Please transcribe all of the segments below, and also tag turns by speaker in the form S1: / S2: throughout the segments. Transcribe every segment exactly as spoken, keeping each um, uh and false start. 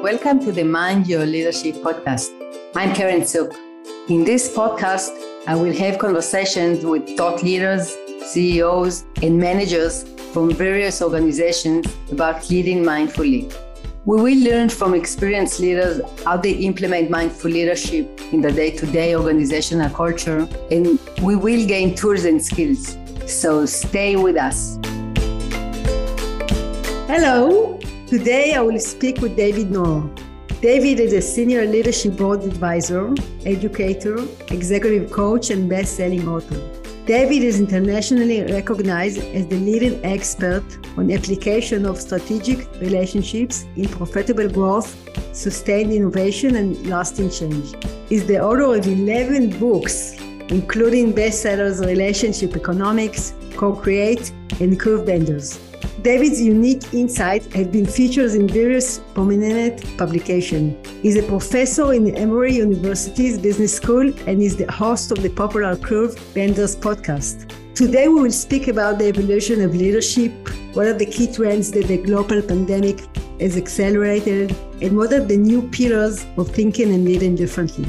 S1: Welcome to the Mind Your Leadership podcast. I'm Karen Tsuk. In this podcast, I will have conversations with thought leaders, C E Os, and managers from various organizations about leading mindfully. We will learn from experienced leaders how they implement mindful leadership in the day-to-day organizational culture, and we will gain tools and skills. So stay with us. Hello. Today I will speak with David Nour. David is a senior leadership board advisor, educator, executive coach, and best-selling author. David is internationally recognized as the leading expert on application of strategic relationships in profitable growth, sustained innovation, and lasting change. He's the author of eleven books, including bestsellers Relationship Economics, Co-Create, and Curve Benders. David's unique insights have been featured in various prominent publications. He's a professor in Emory University's Business School and is the host of the popular Curve Benders podcast. Today we will speak about the evolution of leadership, what are the key trends that the global pandemic has accelerated, and what are the new pillars of thinking and leading differently.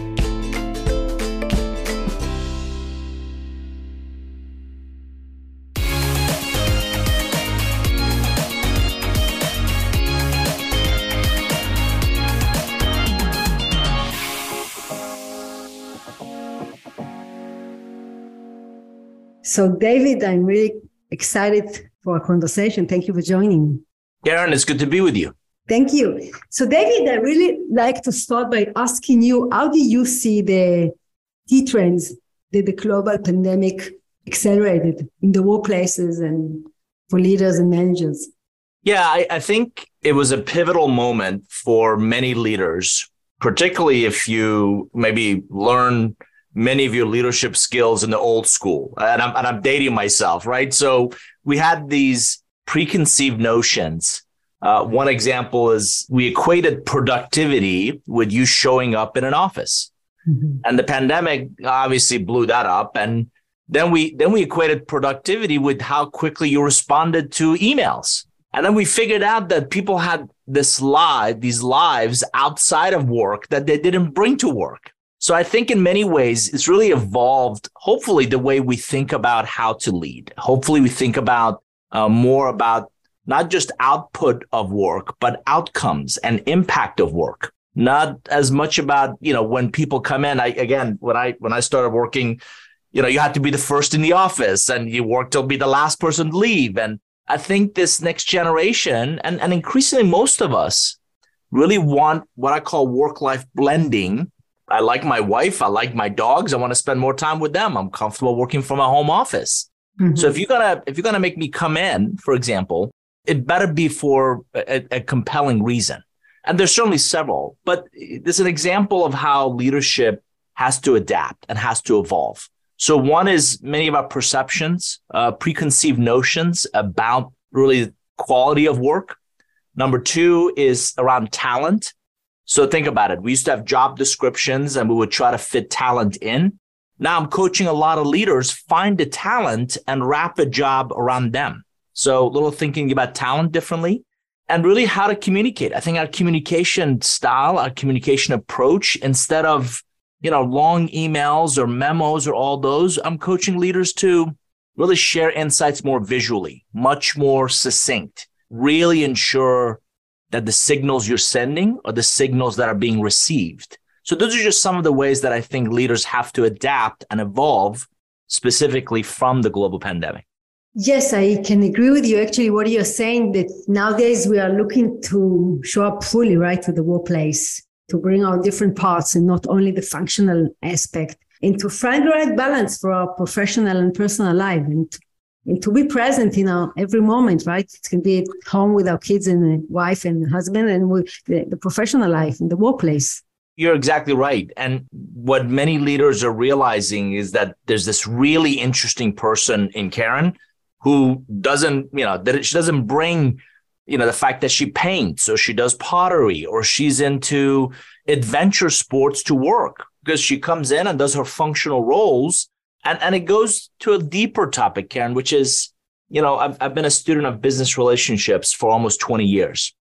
S1: So, David, I'm really excited for our conversation. Thank you for joining.
S2: Karen, it's good to be with you.
S1: Thank you. So, David, I really like to start by asking you, how do you see the key trends that the global pandemic accelerated in the workplaces and for leaders and managers?
S2: Yeah, I, I think it was a pivotal moment for many leaders, particularly if you maybe learn many of your leadership skills in the old school. And I'm, and I'm dating myself, right? So we had these preconceived notions. Uh, one example is we equated productivity with you showing up in an office. Mm-hmm. And the pandemic obviously blew that up. And then we then we equated productivity with how quickly you responded to emails. And then we figured out that people had this life, these lives outside of work that they didn't bring to work. So I think in many ways, it's really evolved, hopefully, the way we think about how to lead. Hopefully, we think about uh, more about not just output of work, but outcomes and impact of work. Not as much about, you know, when people come in. I, again, when I when I started working, you know, you had to be the first in the office and you work till be the last person to leave. And I think this next generation and, and increasingly most of us really want what I call work-life blending. I like my wife. I like my dogs. I want to spend more time with them. I'm comfortable working from a home office. Mm-hmm. So if you're gonna if you're gonna make me come in, for example, it better be for a, a compelling reason. And there's certainly several, but there's an example of how leadership has to adapt and has to evolve. So one is many of our perceptions, uh, preconceived notions about really quality of work. Number two is around talent. So think about it. We used to have job descriptions and we would try to fit talent in. Now I'm coaching a lot of leaders, find the talent and wrap a job around them. So a little thinking about talent differently and really how to communicate. I think our communication style, our communication approach, instead of, you know, long emails or memos or all those, I'm coaching leaders to really share insights more visually, much more succinct, really ensure that the signals you're sending are the signals that are being received. So those are just some of the ways that I think leaders have to adapt and evolve specifically from the global pandemic.
S1: Yes, I can agree with you. Actually, what you're saying that nowadays we are looking to show up fully, right, to the workplace, to bring our different parts and not only the functional aspect, and to find the right balance for our professional and personal life, and to And to be present in our every moment, right? It can be at home with our kids and wife and husband and with the, the professional life in the workplace.
S2: You're exactly right. And what many leaders are realizing is that there's this really interesting person in Karen who doesn't, you know, that she doesn't bring, you know, the fact that she paints or she does pottery or she's into adventure sports to work because she comes in and does her functional roles. And and it goes to a deeper topic, Karen, which is, you know, I've, I've been a student of business relationships for almost twenty years.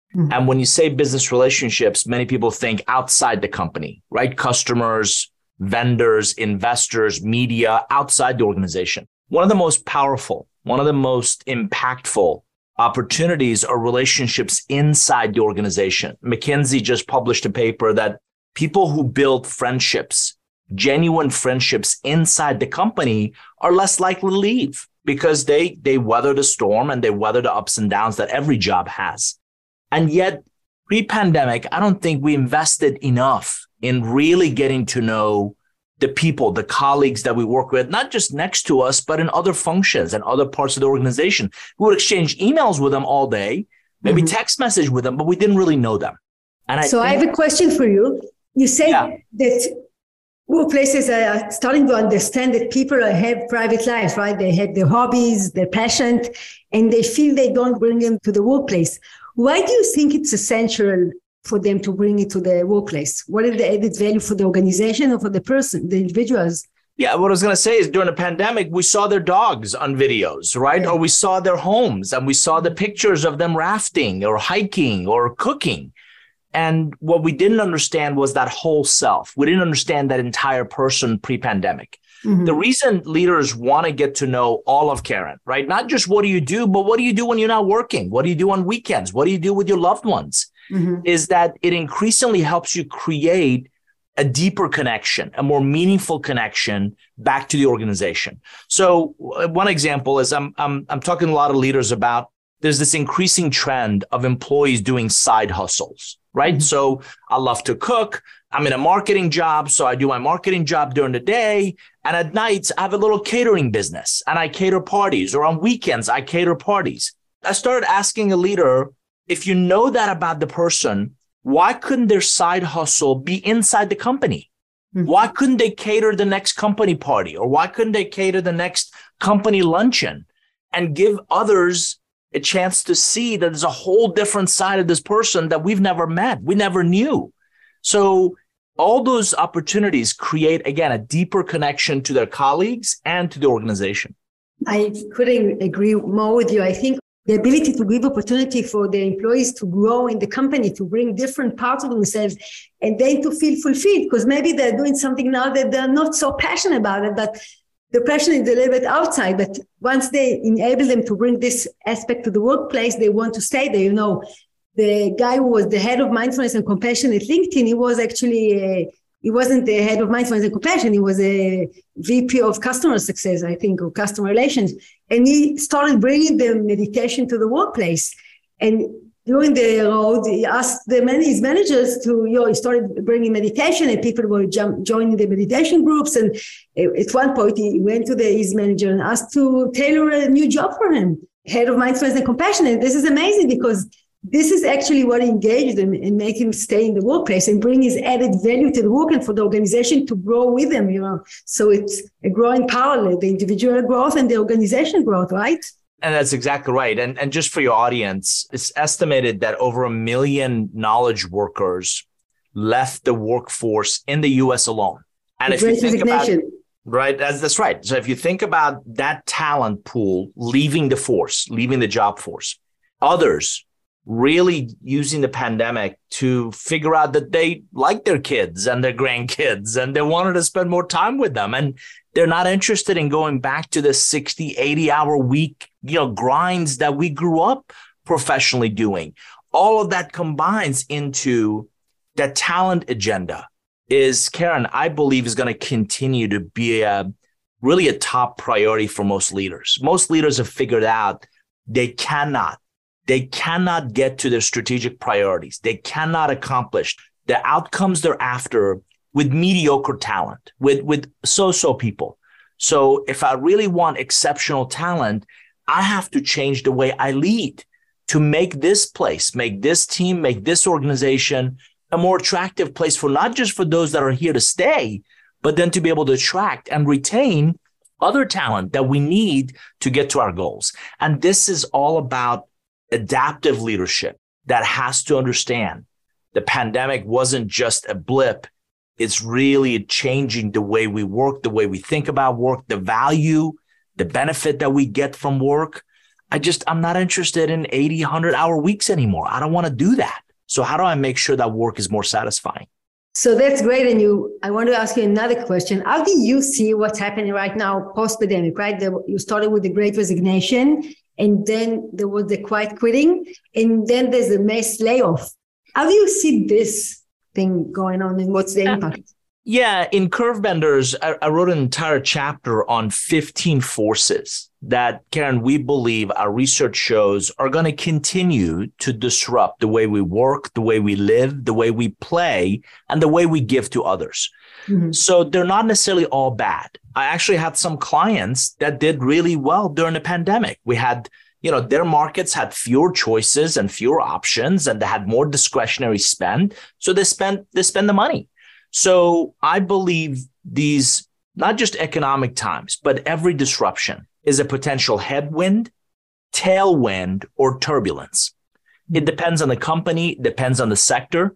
S2: Mm-hmm. And when you say business relationships, many people think outside the company, right? Customers, vendors, investors, media, outside the organization. One of the most powerful, one of the most impactful opportunities are relationships inside the organization. McKinsey just published a paper that people who build friendships, genuine friendships inside the company are less likely to leave because they, they weather the storm and they weather the ups and downs that every job has. And yet, pre-pandemic, I don't think we invested enough in really getting to know the people, the colleagues that we work with, not just next to us, but in other functions and other parts of the organization. We would exchange emails with them all day, maybe mm-hmm. text message with them, but we didn't really know them. And I
S1: so
S2: think,
S1: I have a question for you. You say yeah. that workplaces are starting to understand that people have private lives, right? They have their hobbies, their passion, and they feel they don't bring them to the workplace. Why do you think it's essential for them to bring it to the workplace? What is the added value for the organization or for the person, the individuals?
S2: Yeah, what I was going to say is during the pandemic, we saw their dogs on videos, right? Yeah. Or we saw their homes and we saw the pictures of them rafting or hiking or cooking. And what we didn't understand was that whole self. We didn't understand that entire person pre-pandemic. Mm-hmm. The reason leaders want to get to know all of Keren, right? Not just what do you do, but what do you do when you're not working? What do you do on weekends? What do you do with your loved ones? Mm-hmm. Is that it increasingly helps you create a deeper connection, a more meaningful connection back to the organization. So one example is I'm, I'm, I'm talking to a lot of leaders about there's this increasing trend of employees doing side hustles, right? Mm-hmm. So I love to cook. I'm in a marketing job, so I do my marketing job during the day. And at nights, I have a little catering business and I cater parties, or on weekends, I cater parties. I started asking a leader, if you know that about the person, why couldn't their side hustle be inside the company? Mm-hmm. Why couldn't they cater the next company party? Or why couldn't they cater the next company luncheon and give others a chance to see that there's a whole different side of this person that we've never met, we never knew? So all those opportunities create, again, a deeper connection to their colleagues and to the organization.
S1: I couldn't agree more with you. I think the ability to give opportunity for the employees to grow in the company, to bring different parts of themselves, and then to feel fulfilled, because maybe they're doing something now that they're not so passionate about it, but the passion is a little bit outside. But once they enable them to bring this aspect to the workplace, they want to stay there. You know, the guy who was the head of mindfulness and compassion at LinkedIn, he was actually a He wasn't the head of mindfulness and compassion. He was a V P of customer success, I think, or customer relations. And he started bringing the meditation to the workplace. And during the road, he asked the man, his managers to, you know, he started bringing meditation, and people were jump, joining the meditation groups. And at one point, he went to the, his manager and asked to tailor a new job for him, head of mindfulness and compassion. And this is amazing, because this is actually what engaged him and make him stay in the workplace and bring his added value to the work and for the organization to grow with them, you know. So it's a growing parallel, the individual growth and the organization growth, right?
S2: And that's exactly right. And, and just for your audience, it's estimated that over a million knowledge workers left the workforce in the U S alone. And if you think about it, right, that's, that's right. So if you think about that talent pool leaving the force, leaving the job force, others really using the pandemic to figure out that they like their kids and their grandkids and they wanted to spend more time with them. And they're not interested in going back to the sixty, eighty hour week, you know, grinds that we grew up professionally doing. All of that combines into the talent agenda is, Keren, I believe is going to continue to be a really a top priority for most leaders. Most leaders have figured out they cannot They cannot get to their strategic priorities. They cannot accomplish the outcomes they're after with mediocre talent, with, with so-so people. So if I really want exceptional talent, I have to change the way I lead to make this place, make this team, make this organization a more attractive place for not just for those that are here to stay, but then to be able to attract and retain other talent that we need to get to our goals. And this is all about adaptive leadership that has to understand the pandemic wasn't just a blip. It's really changing the way we work, the way we think about work, the value, the benefit that we get from work. I just, I'm not interested in eighty, one hundred hour weeks anymore. I don't want to do that. So how do I make sure that work is more satisfying?
S1: So that's great. And you, I want to ask you another question. How do you see what's happening right now post-pandemic, right? The, you started with the Great Resignation, and then there was the quiet quitting, and then there's the mass layoff. How do you see this thing going on, and what's the impact?
S2: Yeah, in Curvebenders, I, I wrote an entire chapter on fifteen forces that, Karen, we believe our research shows are going to continue to disrupt the way we work, the way we live, the way we play, and the way we give to others. Mm-hmm. So they're not necessarily all bad. I actually had some clients that did really well during the pandemic. We had, you know, their markets had fewer choices and fewer options, and they had more discretionary spend. So they spent, they spend the money. So I believe these, not just economic times, but every disruption is a potential headwind, tailwind, or turbulence. It depends on the company, it depends on the sector.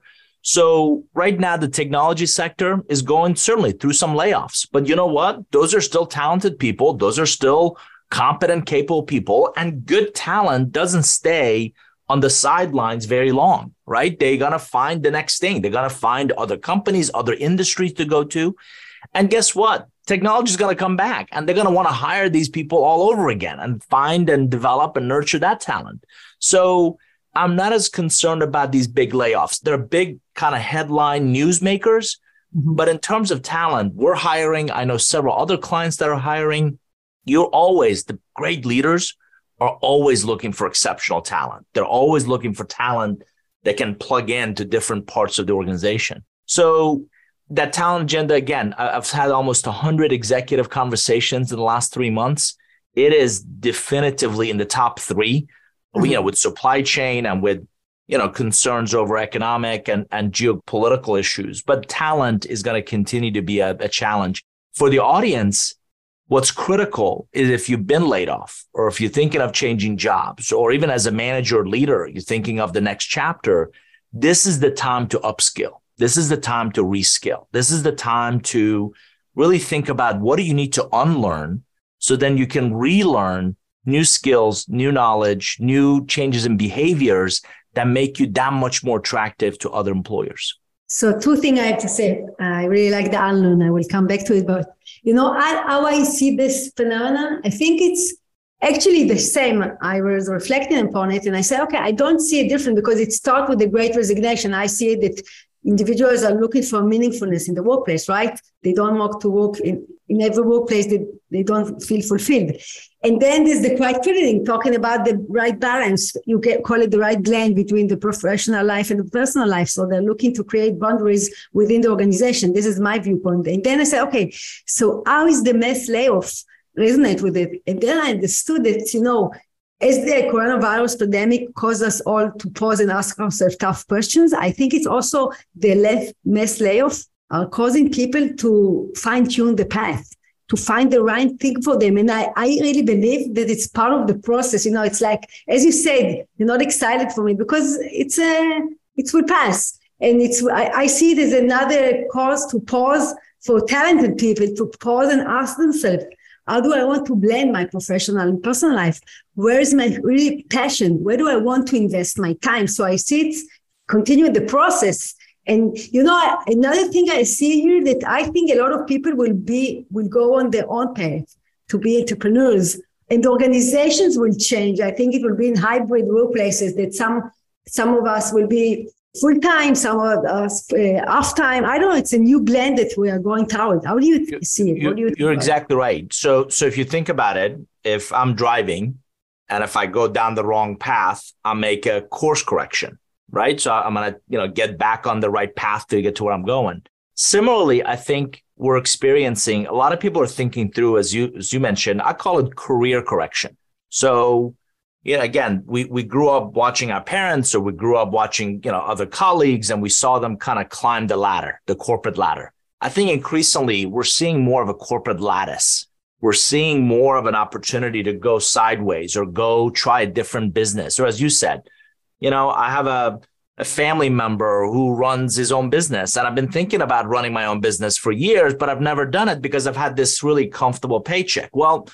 S2: So right now, the technology sector is going certainly through some layoffs. But you know what? Those are still talented people. Those are still competent, capable people. And good talent doesn't stay on the sidelines very long, right? They're going to find the next thing. They're going to find other companies, other industries to go to. And guess what? Technology is going to come back, and they're going to want to hire these people all over again and find and develop and nurture that talent. So I'm not as concerned about these big layoffs. They're big kind of headline newsmakers. Mm-hmm. But in terms of talent, we're hiring. I know several other clients that are hiring. You're always, the great leaders are always looking for exceptional talent. They're always looking for talent that can plug into different parts of the organization. So that talent agenda, again, I've had almost one hundred executive conversations in the last three months. It is definitively in the top three, mm-hmm. you know, with supply chain and with, you know, concerns over economic and, and geopolitical issues. But talent is going to continue to be a, a challenge. For the audience, what's critical is if you've been laid off, or if you're thinking of changing jobs, or even as a manager or leader, you're thinking of the next chapter, this is the time to upskill. This is the time to reskill. This is the time to really think about what do you need to unlearn, so then you can relearn new skills, new knowledge, new changes in behaviors that make you that much more attractive to other employers.
S1: So two things I have to say. I really like the unlearn. I will come back to it. But, you know, I, how I see this phenomenon, I think it's actually the same. I was reflecting upon it, and I said, okay, I don't see it different, because it starts with the Great Resignation. I see it that individuals are looking for meaningfulness in the workplace, right? They don't want to work in, in every workplace that they don't feel fulfilled. And then there's the quiet quitting, talking about the right balance. You get, call it the right blend between the professional life and the personal life. So they're looking to create boundaries within the organization. This is my viewpoint. And then I said, okay, so how is the mass layoff resonate with it? And then I understood that, you know, as the coronavirus pandemic caused us all to pause and ask ourselves tough questions, I think it's also the left mass layoff are causing people to fine-tune the path, to find the right thing for them. And I, I really believe that it's part of the process. You know, it's like, as you said, you're not excited for it because it's a, it will pass. And it's, I, I see it as another cause to pause for talented people, to pause and ask themselves, how do I want to blend my professional and personal life? Where is my really passion? Where do I want to invest my time? So I see it continue the process. And, you know, another thing I see here that I think a lot of people will be, will go on their own path to be entrepreneurs, and organizations will change. I think it will be in hybrid workplaces that some, some of us will be full-time, some of us uh, half-time. I don't know. It's a new blend that we are going toward. How do you th- see it?
S2: You,
S1: what do you think
S2: you're exactly it? Right. So, so if you think about it, if I'm driving and if I go down the wrong path, I'll make a course correction, right? So I'm going to, you know, get back on the right path to get to where I'm going. Similarly, I think we're experiencing, a lot of people are thinking through, as you, as you mentioned, I call it career correction. So, yeah, again, we, we grew up watching our parents, or we grew up watching, you know, other colleagues, and we saw them kind of climb the ladder, the corporate ladder. I think increasingly we're seeing more of a corporate lattice. We're seeing more of an opportunity to go sideways or go try a different business. Or as you said, you know, I have a, a family member who runs his own business, and I've been thinking about running my own business for years, but I've never done it because I've had this really comfortable paycheck. Well,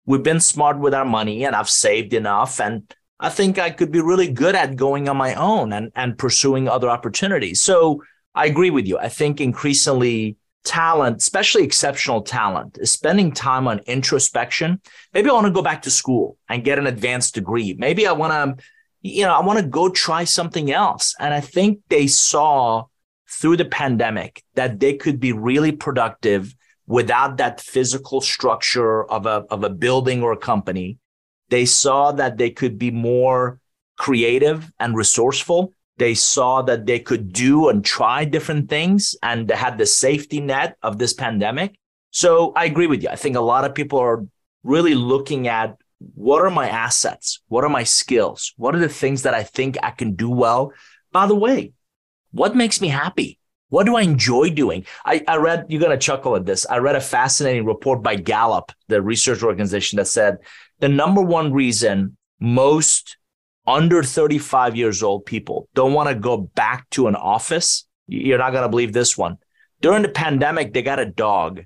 S2: we've been smart with our money and I've saved enough. And I think I could be really good at going on my own and, and pursuing other opportunities. So I agree with you. I think increasingly talent, especially exceptional talent, is spending time on introspection. Maybe I want to go back to school and get an advanced degree. Maybe I want to, you know, I want to go try something else. And I think they saw through the pandemic that they could be really productive without that physical structure of a, of a building or a company. They saw that they could be more creative and resourceful. They saw that they could do and try different things, and they had the safety net of this pandemic. So I agree with you. I think a lot of people are really looking at, what are my assets? What are my skills? What are the things that I think I can do well? By the way, what makes me happy? What do I enjoy doing? I, I read, you're going to chuckle at this. I read a fascinating report by Gallup, the research organization, that said the number one reason most under thirty-five years old people don't want to go back to an office. You're not going to believe this one. During the pandemic, they got a dog.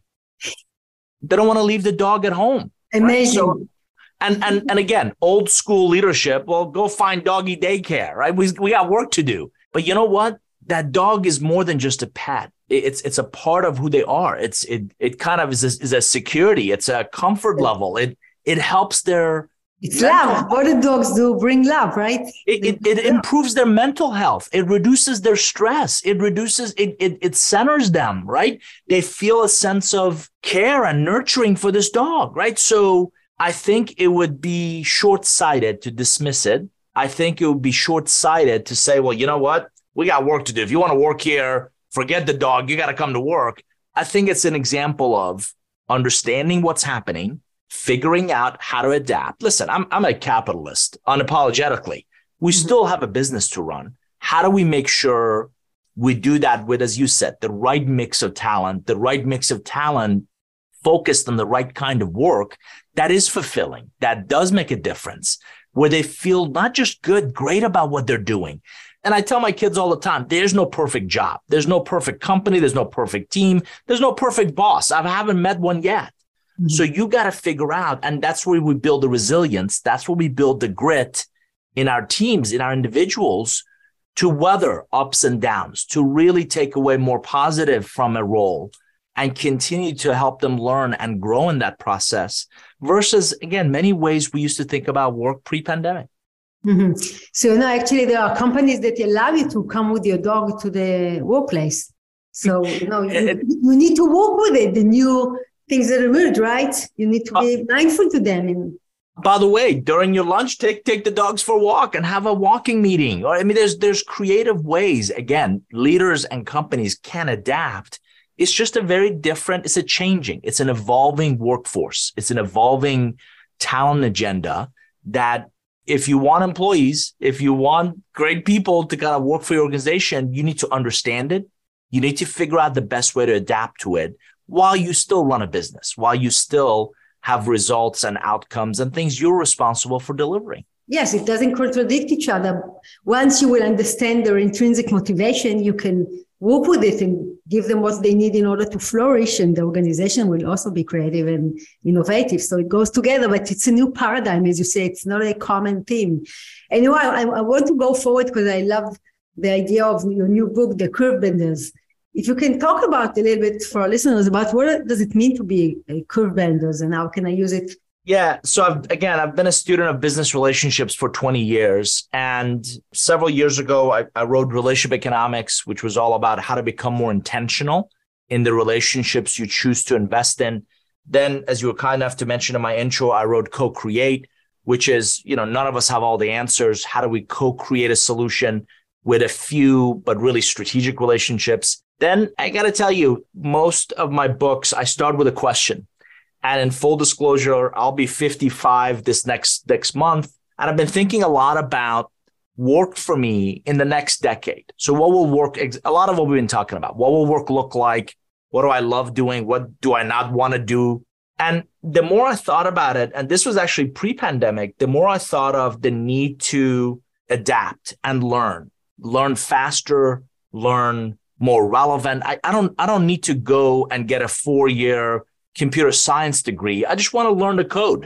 S2: They don't want to leave the dog at home.
S1: Amazing.
S2: Right? So, and, and, and again, old school leadership, well, go find doggy daycare, right? We, we got work to do. But you know what? That dog is more than just a pet. It's it's a part of who they are. It's it it kind of is a, is a security. It's a comfort level. It it helps their
S1: It's love. What do dogs do? Bring love, right?
S2: It, it, it improves their mental health. It reduces their stress. It reduces, it, it, it centers them, right? They feel a sense of care and nurturing for this dog, right? So I think it would be short-sighted to dismiss it. I think it would be short-sighted to say, well, you know what? We got work to do. If you want to work here, forget the dog. You got to come to work. I think it's an example of understanding what's happening, figuring out how to adapt. Listen, I'm I'm a capitalist, unapologetically. We mm-hmm. still have a business to run. How do we make sure we do that with, as you said, the right mix of talent, the right mix of talent focused on the right kind of work that is fulfilling, that does make a difference, where they feel not just good, great about what they're doing. And I tell my kids all the time, there's no perfect job. There's no perfect company. There's no perfect team. There's no perfect boss. I haven't met one yet. Mm-hmm. So you got to figure out, and that's where we build the resilience. That's where we build the grit in our teams, in our individuals, to weather ups and downs, to really take away more positive from a role and continue to help them learn and grow in that process versus, again, many ways we used to think about work pre-pandemic.
S1: Mm-hmm. So no, actually, there are companies that allow you to come with your dog to the workplace. So you know, you, you need to work with it. The new things that emerge, right? You need to be uh, mindful to them. And
S2: by the way, during your lunch, take take the dogs for a walk and have a walking meeting. Or I mean, there's there's creative ways. Again, leaders and companies can adapt. It's just a very different. It's a changing. It's an evolving workforce. It's an evolving talent agenda that. If you want employees, if you want great people to kind of work for your organization, you need to understand it. You need to figure out the best way to adapt to it while you still run a business, while you still have results and outcomes and things you're responsible for delivering.
S1: Yes, it doesn't contradict each other. Once you will understand their intrinsic motivation, you can work with it and give them what they need in order to flourish, and the organization will also be creative and innovative. So it goes together, but it's a new paradigm, as you say. It's not a common theme. And you know, I, I want to go forward because I love the idea of your new book, The Curve Benders. If you can talk about a little bit for our listeners about what does it mean to be a curve benders and how can I use it?
S2: Yeah. So I've, again, I've been a student of business relationships for twenty years. And several years ago, I, I wrote Relationship Economics, which was all about how to become more intentional in the relationships you choose to invest in. Then, as you were kind enough to mention in my intro, I wrote Co-Create, which is, you know, none of us have all the answers. How do we co-create a solution with a few, but really strategic relationships? Then I got to tell you, most of my books, I start with a question. And in full disclosure, I'll be fifty-five this next next month. And I've been thinking a lot about work for me in the next decade. So what will work, a lot of what we've been talking about, what will work look like? What do I love doing? What do I not want to do? And the more I thought about it, and this was actually pre-pandemic, the more I thought of the need to adapt and learn, learn faster, learn more relevant. I, I don't I don't need to go and get a four-year computer science degree. I just want to learn the code.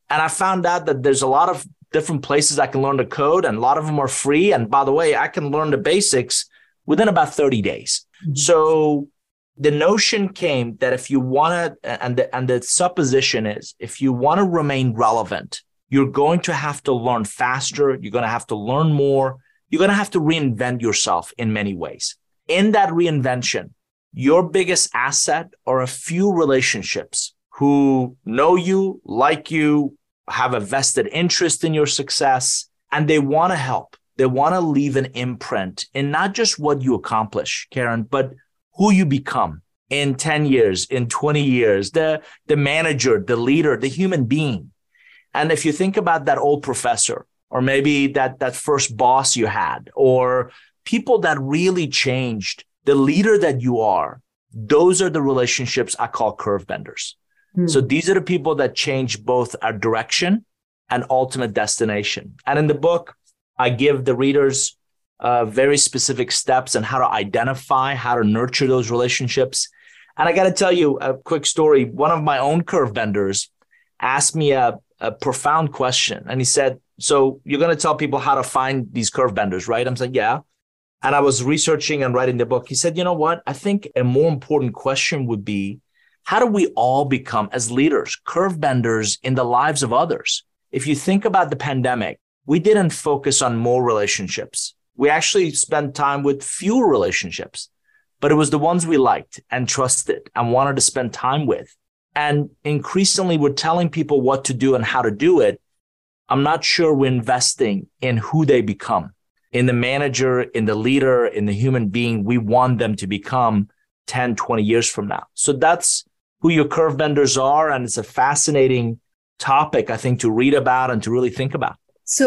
S2: And I found out that there's a lot of different places I can learn to code, and a lot of them are free. And by the way, I can learn the basics within about thirty days. Mm-hmm. So the notion came that if you want to, and the, and the supposition is, if you want to remain relevant, you're going to have to learn faster. You're going to have to learn more. You're going to have to reinvent yourself in many ways. In that reinvention, your biggest asset are a few relationships who know you, like you, have a vested interest in your success, and they want to help. They want to leave an imprint in not just what you accomplish, Karen, but who you become in ten years, in twenty years, the, the manager, the leader, the human being. And if you think about that old professor, or maybe that, that first boss you had, or people that really changed the leader that you are, those are the relationships I call curve benders. Hmm. So these are the people that change both our direction and ultimate destination. And in the book, I give the readers uh, very specific steps on how to identify, how to nurture those relationships. And I got to tell you a quick story. One of my own curve benders asked me a, a profound question. And he said, so you're going to tell people how to find these curve benders, right? I'm saying, yeah. And I was researching and writing the book. He said, you know what? I think a more important question would be, how do we all become, as leaders, curve benders in the lives of others? If you think about the pandemic, we didn't focus on more relationships. We actually spent time with fewer relationships, but it was the ones we liked and trusted and wanted to spend time with. And increasingly, we're telling people what to do and how to do it. I'm not sure we're investing in who they become, in the manager, in the leader, in the human being we want them to become ten, twenty years from now. So that's who your curve benders are. And it's a fascinating topic, I think, to read about and to really think about.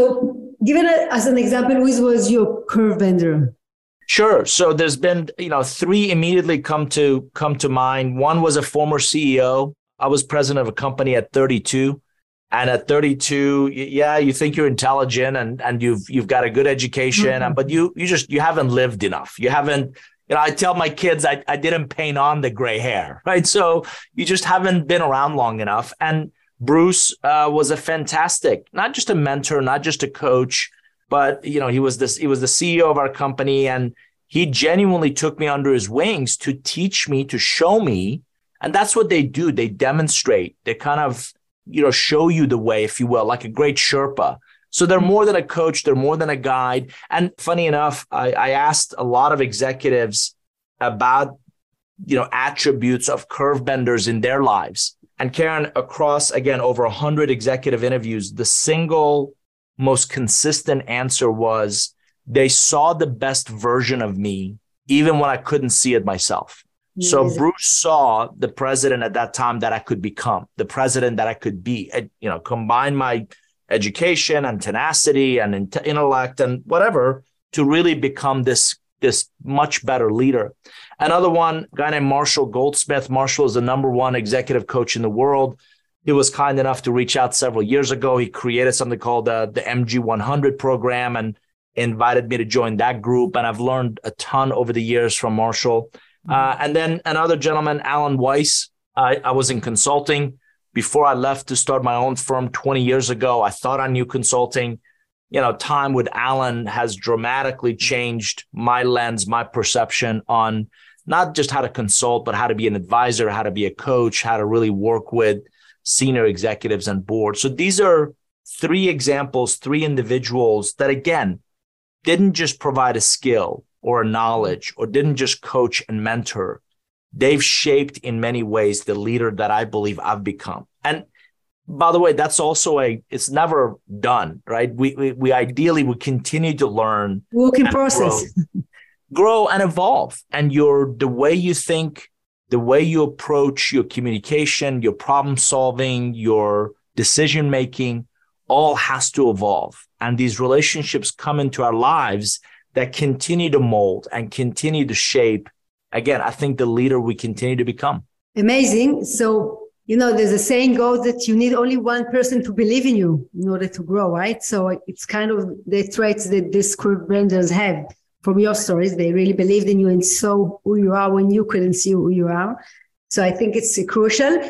S1: So given a, as an example, who was your curve bender?
S2: Sure. So there's been, you know, three immediately come to come to mind. One was a former C E O. I was president of a company at thirty-two. And at thirty-two, yeah, you think you're intelligent and, and you've you've got a good education, mm-hmm. but you you just you haven't lived enough. You haven't, you know, I tell my kids I, I didn't paint on the gray hair, right? So you just haven't been around long enough. And Bruce uh, was a fantastic, not just a mentor, not just a coach, but you know, he was this he was the C E O of our company, and he genuinely took me under his wings to teach me, to show me. And that's what they do. They demonstrate. They kind of, you know, show you the way, if you will, like a great Sherpa. So they're more than a coach. They're more than a guide. And funny enough, I, I asked a lot of executives about, you know, attributes of curve benders in their lives. And Karen, across, again, over one hundred executive interviews, the single most consistent answer was they saw the best version of me, even when I couldn't see it myself. So Bruce saw the president at that time that I could become, the president that I could be, you know, combine my education and tenacity and intellect and whatever to really become this, this much better leader. Another one, a guy named Marshall Goldsmith. Marshall is the number one executive coach in the world. He was kind enough to reach out several years ago. He created something called uh, the M G one hundred program and invited me to join that group. And I've learned a ton over the years from Marshall. Uh, and then another gentleman, Alan Weiss. I, I was in consulting before I left to start my own firm twenty years ago. I thought I knew consulting. You know, time with Alan has dramatically changed my lens, my perception on not just how to consult, but how to be an advisor, how to be a coach, how to really work with senior executives and boards. So these are three examples, three individuals that, again, didn't just provide a skill or a knowledge, or didn't just coach and mentor. They've shaped in many ways the leader that I believe I've become. And by the way, that's also a, it's never done, right? We we, we ideally would continue to learn.
S1: Work in process.
S2: Grow, grow and evolve. And your, the way you think, the way you approach your communication, your problem solving, your decision making, all has to evolve. And these relationships come into our lives that continue to mold and continue to shape, again, I think the leader we continue to become.
S1: Amazing. So, you know, there's a saying goes that you need only one person to believe in you in order to grow, right? So it's kind of the traits that these curve benders have from your stories. They really believed in you and saw who you are when you couldn't see who you are. So I think it's crucial.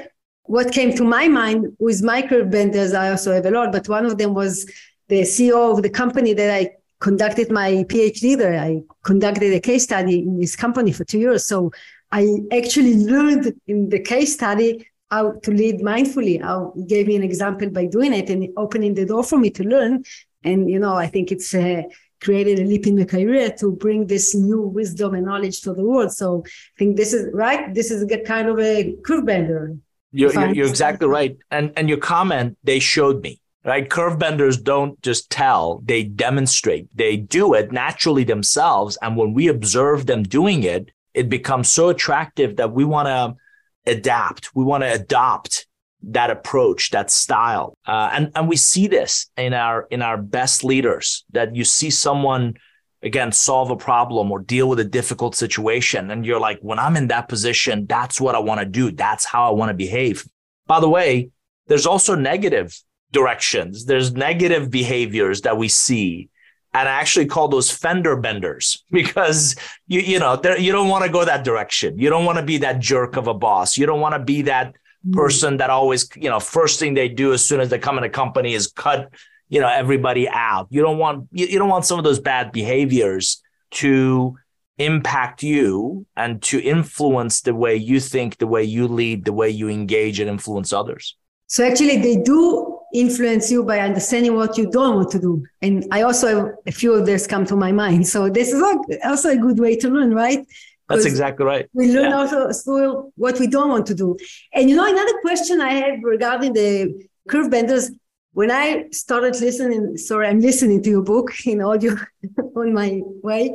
S1: what came to my mind with my curve benders, I also have a lot, but one of them was the C E O of the company that I conducted my PhD there. I conducted a case study in this company for two years. So I actually learned in the case study how to lead mindfully. How he gave me an example by doing it and opening the door for me to learn. And, you know, I think it's uh, created a leap in my career to bring this new wisdom and knowledge to the world. So I think this is right. This is a kind of a curve bender.
S2: You're, you're, you're exactly right. And, and your comment, they showed me, right? Curve benders don't just tell, they demonstrate. They do it naturally themselves. And when we observe them doing it, it becomes so attractive that we want to adapt. We want to adopt that approach, that style. Uh, and, and we see this in our, in our best leaders, that you see someone, again, solve a problem or deal with a difficult situation. And you're like, when I'm in that position, that's what I want to do. That's how I want to behave. By the way, there's also negative directions. There's negative behaviors that we see. And I actually call those fender benders because, you, you know, you don't want to go that direction. You don't want to be that jerk of a boss. You don't want to be that person that always, you know, first thing they do as soon as they come in a company is cut, you know, everybody out. You don't want, you, you don't want some of those bad behaviors to impact you and to influence the way you think, the way you lead, the way you engage and influence others.
S1: So actually they do influence you by understanding what you don't want to do. And I also have a few of this come to my mind. So this is also a good way to learn, right?
S2: That's exactly right.
S1: We learn
S2: yeah.
S1: also through what we don't want to do. And, you know, another question I have regarding the curve benders, when I started listening, sorry, I'm listening to your book in audio on my way.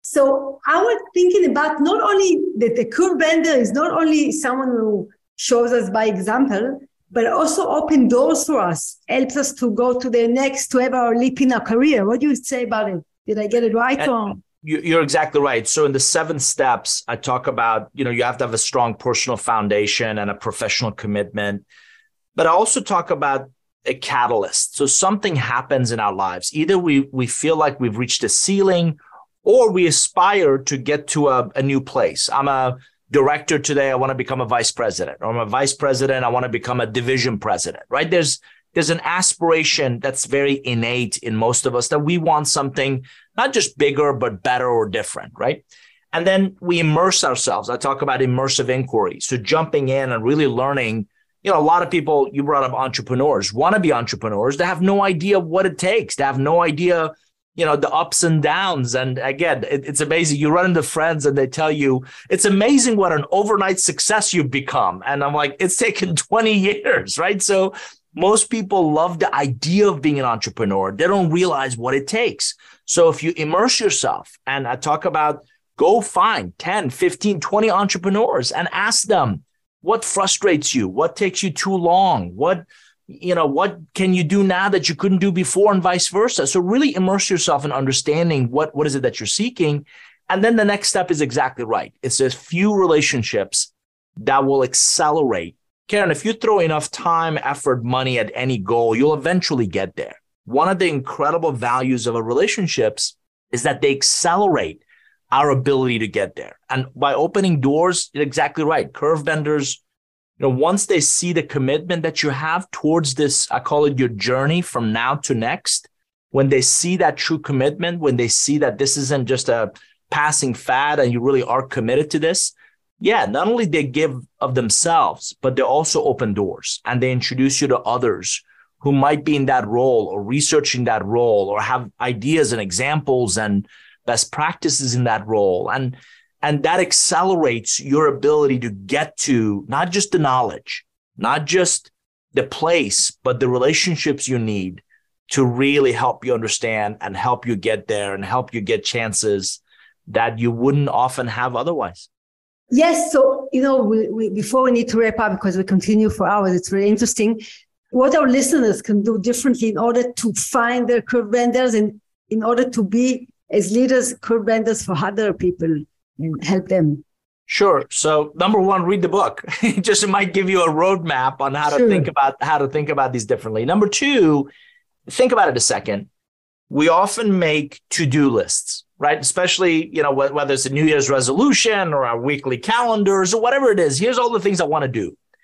S1: So I was thinking about not only that the curve bender is not only someone who shows us by example, but also open doors for us, helps us to go to the next, to have our leap in our career. What do you say about it? Did I get it right?
S2: And
S1: or?
S2: You're exactly right. So in the seven steps, I talk about, you know, you have to have a strong personal foundation and a professional commitment. But I also talk about a catalyst. So something happens in our lives. Either we we feel like we've reached a ceiling or we aspire to get to a, a new place. I'm a director today. I want to become a vice president. Or I'm a vice president. I want to become a division president, right? There's there's an aspiration that's very innate in most of us that we want something not just bigger, but better or different, right? And then we immerse ourselves. I talk about immersive inquiry. So jumping in and really learning. You know, a lot of people, you brought up entrepreneurs, want to be entrepreneurs. They have no idea what it takes. They have no idea, you know, the ups and downs. And again, it, it's amazing. You run into friends and they tell you, it's amazing what an overnight success you've become. And I'm like, it's taken twenty years, right? So most people love the idea of being an entrepreneur. They don't realize what it takes. So if you immerse yourself, and I talk about, go find ten, fifteen, twenty entrepreneurs and ask them, what frustrates you? What takes you too long? What, you know, what can you do now that you couldn't do before, and vice versa? So really immerse yourself in understanding what, what is it that you're seeking. And then the next step is exactly right. It's a few relationships that will accelerate. Karen, if you throw enough time, effort, money at any goal, you'll eventually get there. One of the incredible values of a relationships is that they accelerate our ability to get there. And by opening doors, you're exactly right. Curve benders, you know, once they see the commitment that you have towards this, I call it your journey from now to next, when they see that true commitment, when they see that this isn't just a passing fad and you really are committed to this, yeah, not only they give of themselves, but they also open doors and they introduce you to others who might be in that role or researching that role or have ideas and examples and best practices in that role. And, and that accelerates your ability to get to not just the knowledge, not just the place, but the relationships you need to really help you understand and help you get there and help you get chances that you wouldn't often have otherwise.
S1: Yes. So, you know, we, we, before we need to wrap up because we continue for hours, it's really interesting what our listeners can do differently in order to find their curve benders and in order to be as leaders, curve benders for other people and help them.
S2: Sure. So number one, read the book. It just might give you a roadmap on how to sure. think about how to think about these differently. Number two, think about it a second. We often make to-do lists, right? Especially, you know, whether it's a New Year's resolution or our weekly calendars or whatever it is. Here's all the things I want to do.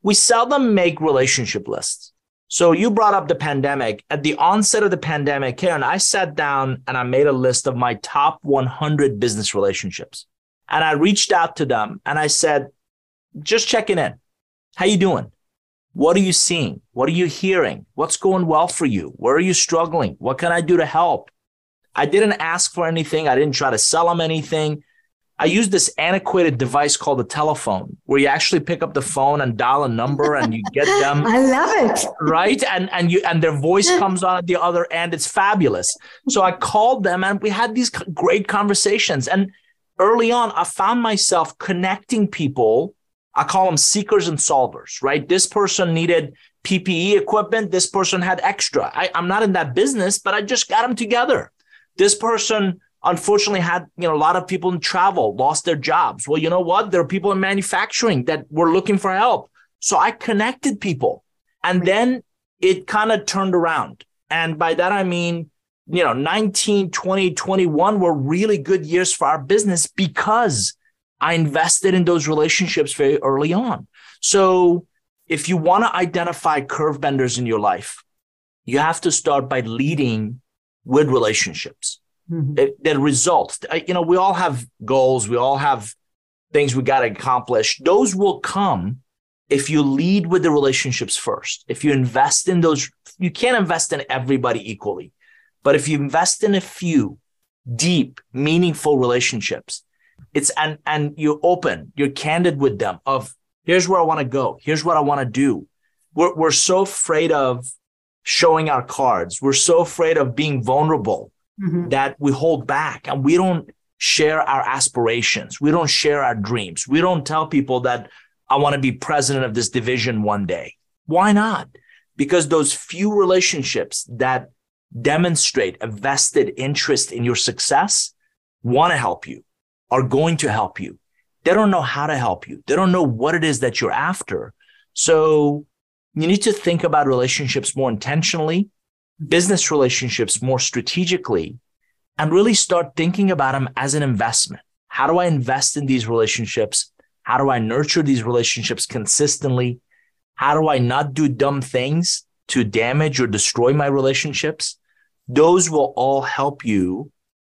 S2: we seldom make relationship lists. So you brought up the pandemic. At the onset of the pandemic, Karen, I sat down and I made a list of my top one hundred business relationships. And I reached out to them and I said, just checking in. How you doing? What are you seeing? What are you hearing? What's going well for you? Where are you struggling? What can I do to help? I didn't ask for anything. I didn't try to sell them anything. I used this antiquated device called a telephone, where you actually pick up the phone and dial a number and you get them.
S1: I love it.
S2: Right. And, and you, and their voice comes on at the other end. It's fabulous. So I called them and we had these great conversations. And early on, I found myself connecting people. I call them seekers and solvers, right? This person needed P P E equipment. This person had extra. I, I'm not in that business, but I just got them together. This person, unfortunately, had, you know, a lot of people in travel, lost their jobs. Well, you know what? There are people in manufacturing that were looking for help. So I connected people. And then it kind of turned around. And by that, I mean, you know, nineteen, twenty, twenty-one were really good years for our business because I invested in those relationships very early on. So if you want to identify curve benders in your life, you have to start by leading with relationships. Mm-hmm. It, the results, you know, we all have goals. We all have things we got to accomplish. Those will come if you lead with the relationships first. If you invest in those, you can't invest in everybody equally. But if you invest in a few deep, meaningful relationships, it's and and you're open, you're candid with them of here's where I want to go. Here's what I want to do. We're we're so afraid of showing our cards. We're so afraid of being vulnerable mm-hmm. that we hold back and we don't share our aspirations. We don't share our dreams. We don't tell people that I want to be president of this division one day. Why not? Because those few relationships that demonstrate a vested interest in your success want to help you, are going to help you. They don't know how to help you. They don't know what it is that you're after. So you need to think about relationships more intentionally, business relationships more strategically, and really start thinking about them as an investment. How do I invest in these relationships? How do I nurture these relationships consistently? How do I not do dumb things to damage or destroy my relationships? Those will all help you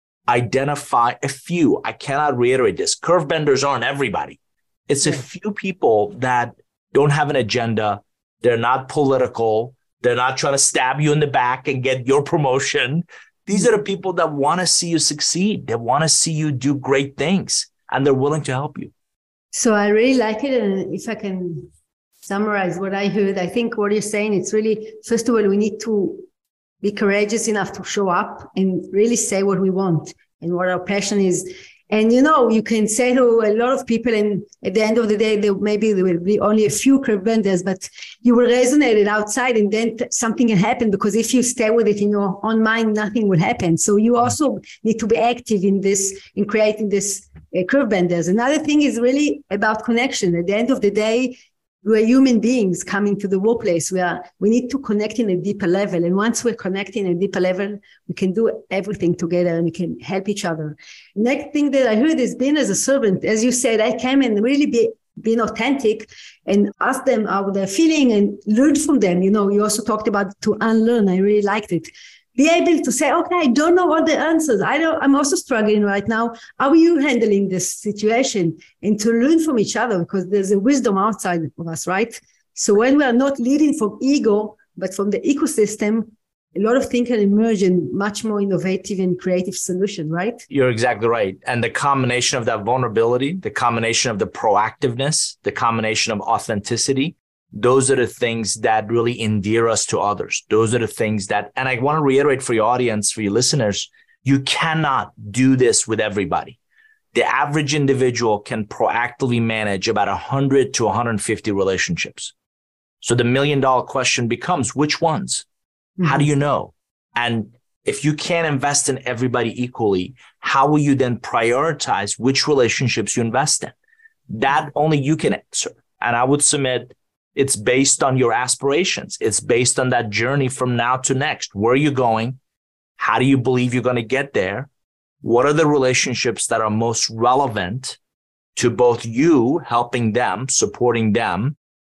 S2: identify a few. I cannot reiterate this. Curve benders aren't everybody. It's a few people that don't have an agenda. They're not political. They're not trying to stab you in the back and get your promotion. These are the people that want to see you succeed. They want to see you do great things, and they're willing to help you.
S1: So I really like it. And if I can summarize what I heard, I think what you're saying, it's really, first of all, we need to be courageous enough to show up and really say what we want and what our passion is. And, you know, you can say to a lot of people, and at the end of the day, there, maybe there will be only a few curve benders, but you will resonate it outside, and then t- something can happen, because if you stay with it in your own mind, nothing will happen. So you also need to be active in this, in creating this uh, curve benders. Another thing is really about connection. At the end of the day, we're human beings coming to the workplace. We are, we need to connect in a deeper level. And once we're connecting in a deeper level, we can do everything together and we can help each other. Next thing that I heard is being as a servant. As you said, I came and really be, being authentic and ask them how they're feeling and learn from them. You know, you also talked about to unlearn. I really liked it. Be able to say, okay, I don't know all the answers. I don't, I'm also struggling right now. How are you handling this situation? And to learn from each other, because there's a wisdom outside of us, right? So when we are not leading from ego, but from the ecosystem, a lot of things can emerge in much more innovative and creative solution, right?
S2: You're exactly right. And the combination of that vulnerability, the combination of the proactiveness, the combination of authenticity, those are the things that really endear us to others. Those are the things that, and I want to reiterate for your audience, for your listeners, you cannot do this with everybody. The average individual can proactively manage about one hundred to one hundred fifty relationships. So the million dollar question becomes, which ones? Mm-hmm. How do you know? And if you can't invest in everybody equally, how will you then prioritize which relationships you invest in? That only you can answer. And I would submit, it's based on your aspirations. It's based on that journey from now to next. Where are you going? How do you believe you're going to get there? What are the relationships that are most relevant to both you helping them, supporting them,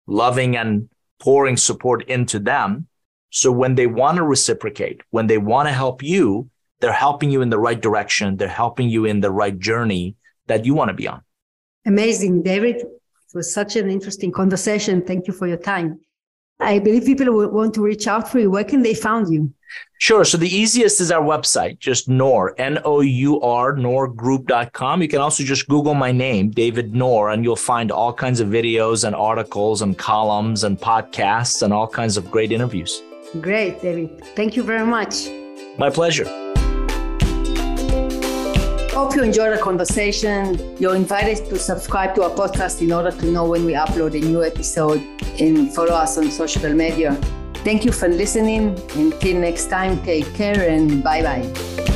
S2: loving and pouring support into them. So when they want to reciprocate, when they want to help you, they're helping you in the right direction. They're helping you in the right journey that you want to be on.
S1: Amazing, David. It was such an interesting conversation. Thank you for your time. I believe people will want to reach out for you. Where can they find you?
S2: Sure. So the easiest is our website, just Nour, N O U R, nour group dot com. You can also just Google my name, David Nour, and you'll find all kinds of videos and articles and columns and podcasts and all kinds of great interviews.
S1: Great, David. Thank you very much.
S2: My pleasure.
S1: Hope you enjoyed the conversation. You're invited to subscribe to our podcast in order to know when we upload a new episode, and follow us on social media. Thank you for listening. Until next time, take care and bye-bye.